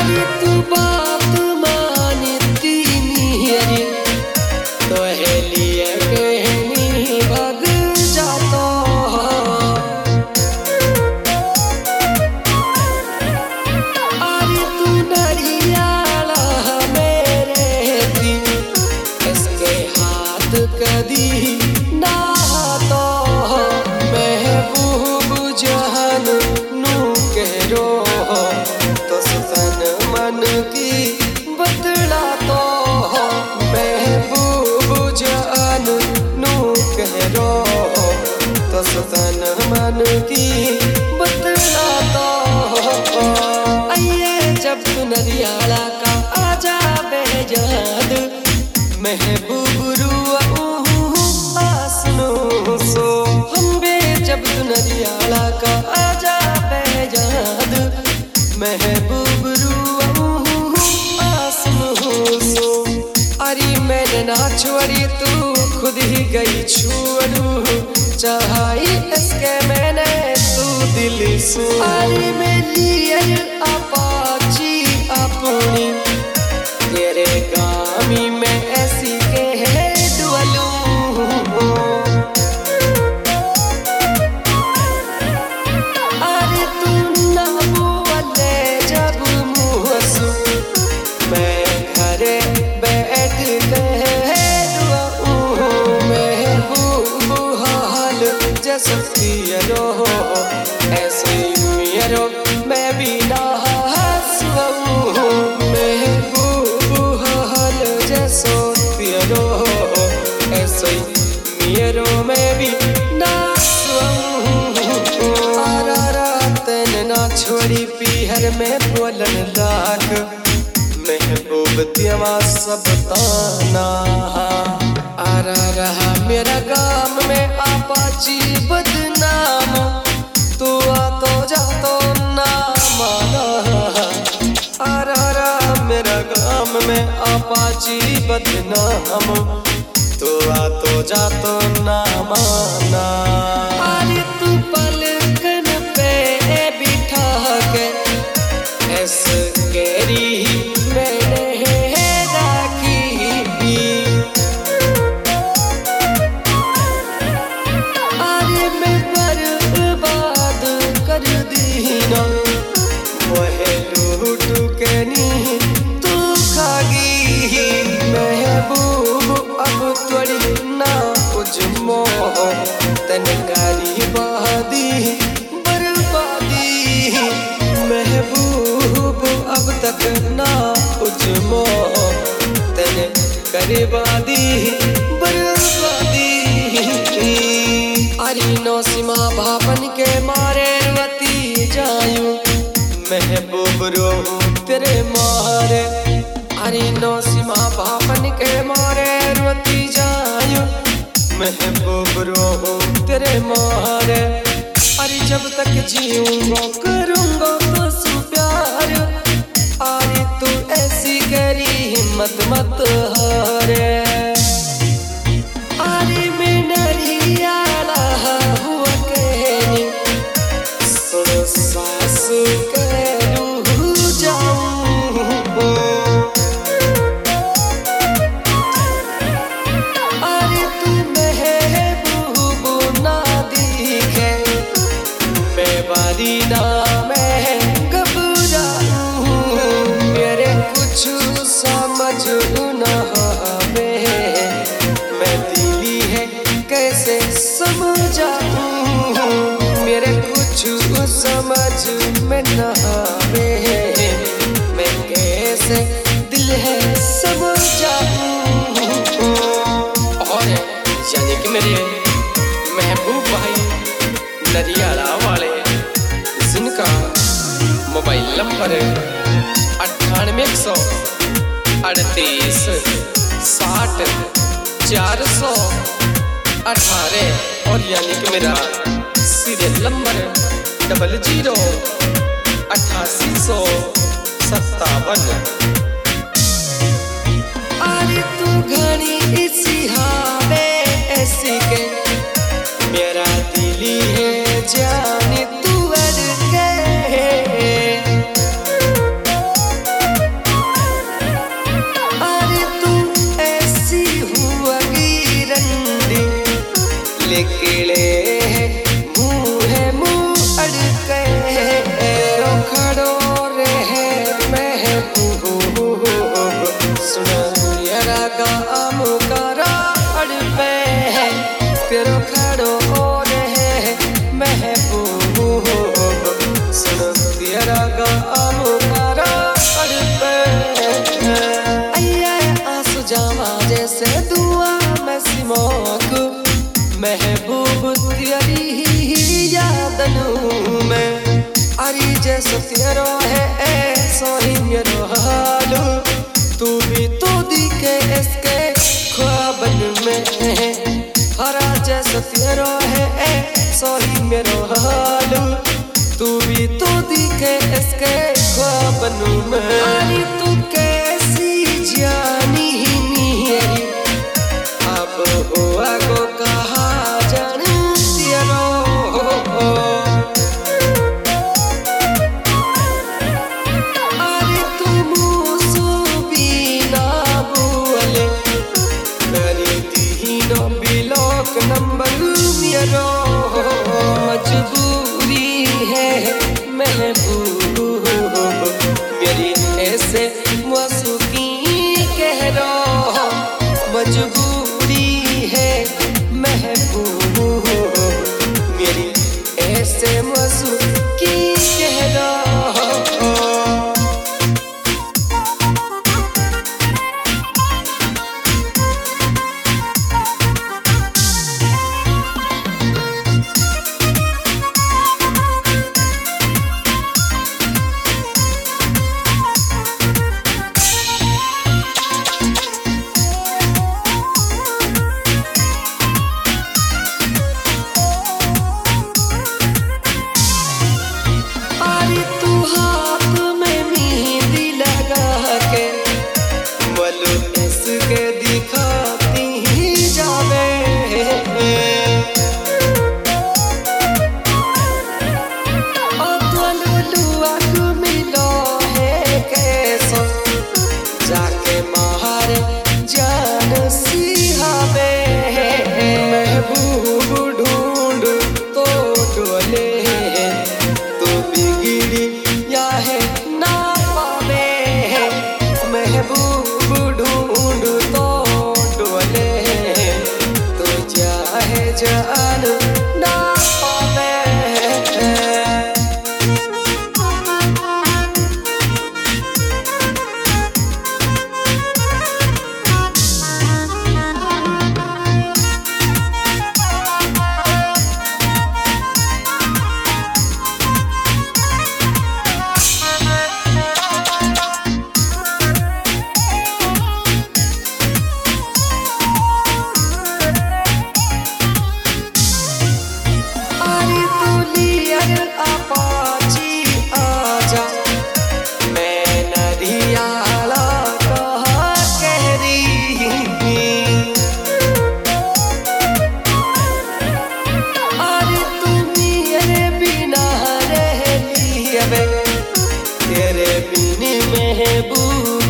अरे तू बात मानती मेरी तो है लिए कहनी भग जाता। अरे तू डरियाला मेरे दी इसके हाथ कदी ना तो महबूब जहान नू कह रो तो सुतन मन की बतला तो महबूब जहान नू कह रो तो सुतन मन की बतला तो आइए जब तू नरियाला का आजा बेजाद महबूब रुआ आसनो सो हम बे जब तू नरियाला का आजा बेजाद महबूब रुआ आसनो सो। अरे मैंने ना छोड़ी तू खुद ही गई छोड़ू चाही इसके मैंने तू दिल सो। अरे मेरी अपाची अपनी तेरे गामी में ऐसी के है डुअलू। अरे तू ना बोले जब मुहसू मैं घरे बैठ के दुआऊं महबूब हाल जैसा पियरो ऐसे मियरो मैं भी ना हंसवाऊं महबूब हाल जैसा पियरो ऐसे मियरो मैं भी ना हंसवाऊं। आरा रात ना छोड़ी पीहर में बोलन लाख महबूब तेवा सब ताना। आरा रहा मेरा गाम में आपाची बदनाम तू आ तो जा तो ना माना। आरा रहा मेरा गाम में आपाची बदनाम तू आ तो जा तो ना माना। अरे तू पलकन पे बिठा के ऐसे केरी मैंने राखी। अरे मैं बर्बाद कर दी ना वह लूट के नी तू खागी महबूब अब थोड़ी ना कुछ मोह तनकारी बहादी बर्बादी महबूब अब तक ना कुछ मोह तने करबादी बर्बादी। अरे नौसिमा भापन के मारे रवती जायूं महबूब रो तेरे मारे। अरे नौसिमा भापन के मारे रवती जायूं महबूब रो तेरे मारे। अरे जब तक जीऊंगा करूंगा तो सु प्यार। अरे तू ऐसी करी हिम्मत मत हारे। अरे मैं नरियाला हुआ कहनी सुनो सासू करू जाऊं। अरे तू महबूब ना दिखे मैं बारी ना मैं घबराऊं मेरे कुछ समझ ना आवे मैं दिली है कैसे समझाऊं मेरे कुछ समझ में ना आवे मैं कैसे दिल है समझाऊं। और यानी कि मेरे महबूब भाई नरियाला वाले जिनका मोबाइल नंबर 986060 और यानी कि मेरा सीरियल नंबर 008857। अरे तू घड़ी इसी हावे ऐसी के मेरा दिली है जाने तू अड़ के। जैसा तेरा है सही मेरो हाल, तू भी तो दिखे इसके ख्वाबन में। हरा जैसा तेरा है सही मेरो हाल, तू भी तो दिखे इसके ख्वाबन में। अरे तू कैसी जानी मेरी अब हुआ को कहा जान तेरा। अरे तुम सुबीना बोले मेरी तीनों ब्लॉक नंबर मेरो, मजबूरी है महबूब मेरी ऐसे मौसूकी कह रहा, मजबूरी है महबूब मेरी ऐसे मौसूकी कह रहा। जान ना पावे। तेरे बिन महबूब